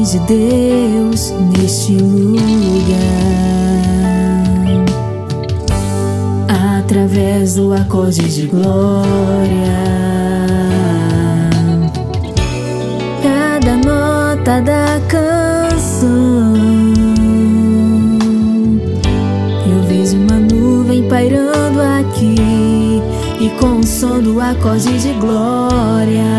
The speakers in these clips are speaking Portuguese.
de Deus neste lugar. Através do acorde de glória, cada nota da canção, eu vejo uma nuvem pairando aqui, e com o som do acorde de glória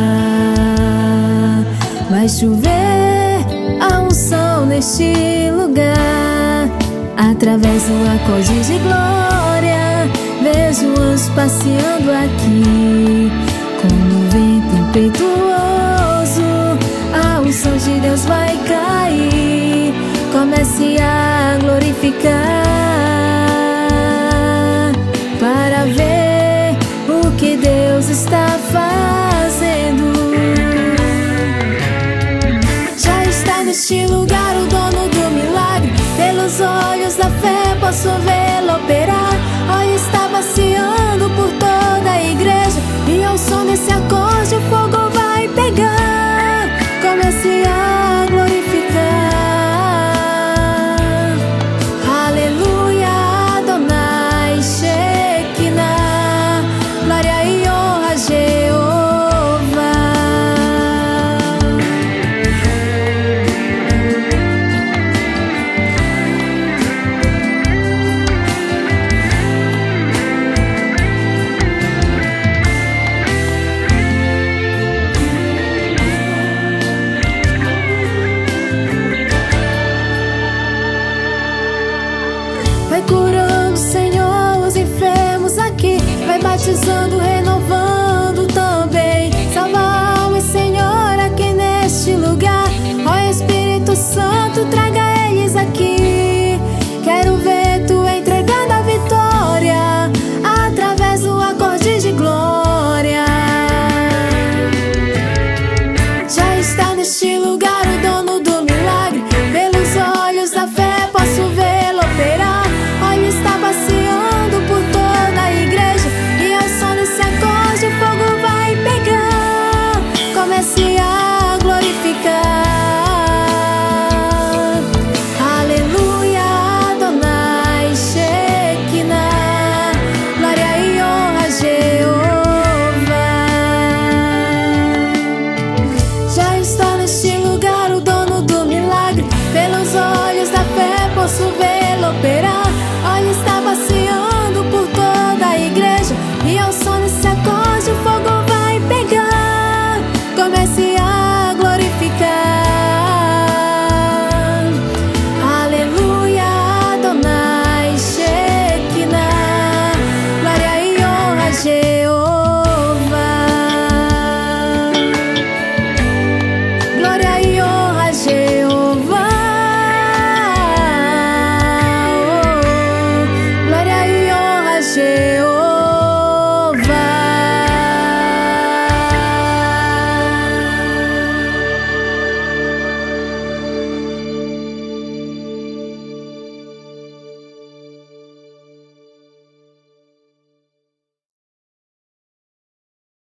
vai chover a unção neste lugar. Através do acorde de glória, vejo anjos passeando aqui, com um vento impetuoso. A unção de Deus vai cair. Comece a glorificar para ver o que Deus está fazendo. Já está neste lugar o dono do milagre. Pelos olhos da fé posso vê-lo operar. Olha, está passeando por toda a igreja, e ao som desse acorde o fogo vai pegar. Comece a glorificar. Aleluia, Adonai, Shekinah, glória e honra a Jeová. Vai curando, Senhor, os enfermos aqui. Vai batizando, renovando também. Salva almas, Senhor, aqui neste lugar. Ó Espírito Santo, traga eles aqui.